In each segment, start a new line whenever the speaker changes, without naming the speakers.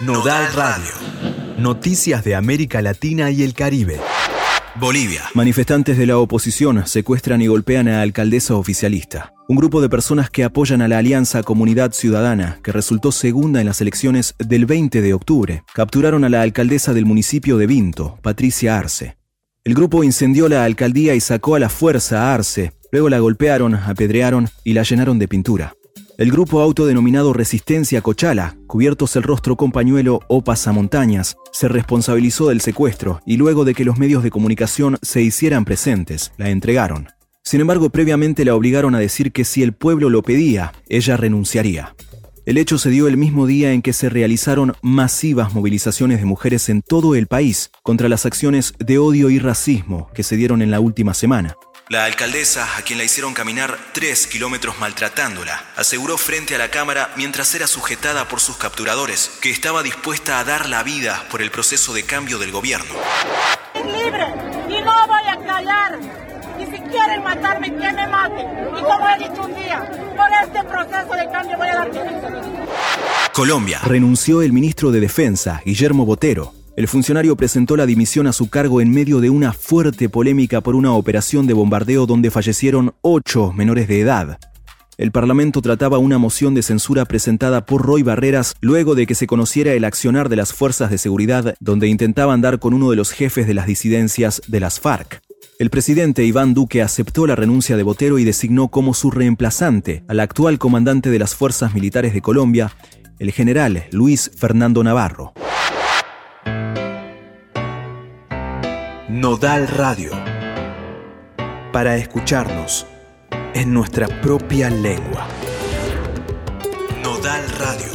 Nodal Radio. Noticias de América Latina y el Caribe. Bolivia. Manifestantes de la oposición secuestran y golpean a alcaldesa oficialista. Un grupo de personas que apoyan a la Alianza Comunidad Ciudadana, que resultó segunda en las elecciones del 20 de octubre, capturaron a la alcaldesa del municipio de Vinto, Patricia Arce. El grupo incendió la alcaldía y sacó a la fuerza a Arce. Luego la golpearon, apedrearon y la llenaron de pintura. El grupo autodenominado Resistencia Cochala, cubiertos el rostro con pañuelo o pasamontañas, se responsabilizó del secuestro y luego de que los medios de comunicación se hicieran presentes, la entregaron. Sin embargo, previamente la obligaron a decir que si el pueblo lo pedía, ella renunciaría. El hecho se dio el mismo día en que se realizaron masivas movilizaciones de mujeres en todo el país contra las acciones de odio y racismo que se dieron en la última semana. La alcaldesa, a quien la hicieron caminar 3 kilómetros maltratándola, aseguró frente a la cámara mientras era sujetada por sus capturadores que estaba dispuesta a dar la vida por el proceso de cambio del gobierno.
Es libre y no voy a callar. Y si quieren matarme, que me maten. Y como he dicho un día, por este proceso de cambio voy a dar mi vida.
Colombia. Renunció el ministro de Defensa, Guillermo Botero. El funcionario presentó la dimisión a su cargo en medio de una fuerte polémica por una operación de bombardeo donde fallecieron 8 menores de edad. El Parlamento trataba una moción de censura presentada por Roy Barreras luego de que se conociera el accionar de las fuerzas de seguridad donde intentaban dar con uno de los jefes de las disidencias de las FARC. El presidente Iván Duque aceptó la renuncia de Botero y designó como su reemplazante al actual comandante de las Fuerzas Militares de Colombia, el general Luis Fernando Navarro. Nodal Radio. Para escucharnos en nuestra propia lengua. Nodal Radio.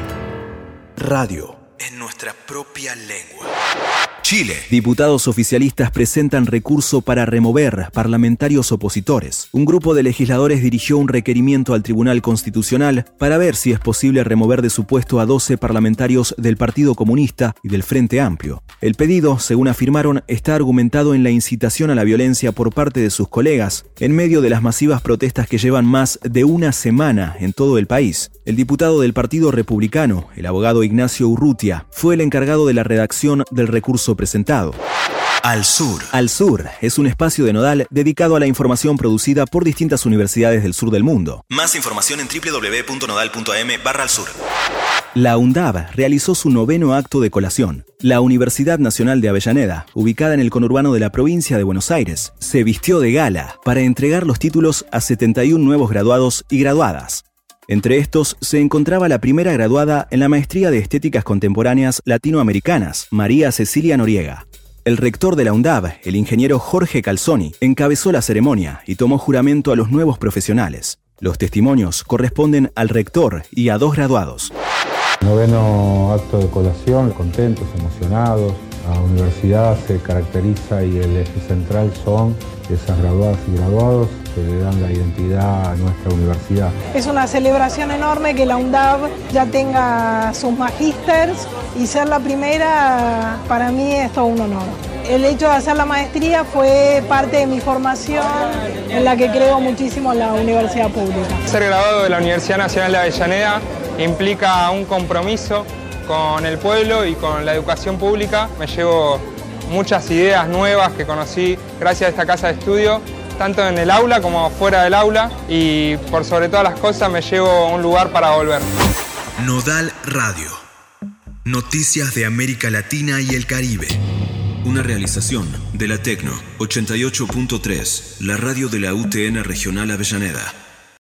Radio en nuestra propia lengua. Chile. Diputados oficialistas presentan recurso para remover parlamentarios opositores. Un grupo de legisladores dirigió un requerimiento al Tribunal Constitucional para ver si es posible remover de su puesto a 12 parlamentarios del Partido Comunista y del Frente Amplio. El pedido, según afirmaron, está argumentado en la incitación a la violencia por parte de sus colegas, en medio de las masivas protestas que llevan más de una semana en todo el país. El diputado del Partido Republicano, el abogado Ignacio Urrutia, fue el encargado de la redacción del recurso presentado. Al Sur. Al Sur es un espacio de Nodal dedicado a la información producida por distintas universidades del sur del mundo. Más información en www.nodal.am/alsur. La UNDAV realizó su 9º acto de colación. La Universidad Nacional de Avellaneda, ubicada en el conurbano de la provincia de Buenos Aires, se vistió de gala para entregar los títulos a 71 nuevos graduados y graduadas. Entre estos se encontraba la primera graduada en la Maestría de Estéticas Contemporáneas Latinoamericanas, María Cecilia Noriega. El rector de la UNDAV, el ingeniero Jorge Calzoni, encabezó la ceremonia y tomó juramento a los nuevos profesionales. Los testimonios corresponden al rector y a 2 graduados.
9º acto de colación, contentos, emocionados. La universidad se caracteriza y el eje central son esas graduadas y graduados que le dan la identidad a nuestra universidad.
Es una celebración enorme que la UNDAV ya tenga sus magísters y ser la primera para mí es todo un honor. El hecho de hacer la maestría fue parte de mi formación en la que creo muchísimo en la universidad pública.
Ser graduado de la Universidad Nacional de Avellaneda implica un compromiso con el pueblo y con la educación pública. Me llevo muchas ideas nuevas que conocí gracias a esta casa de estudio, tanto en el aula como fuera del aula, y por sobre todas las cosas me llevo un lugar para volver.
Nodal Radio. Noticias de América Latina y el Caribe. Una realización de la Tecno 88.3, la radio de la UTN Regional Avellaneda.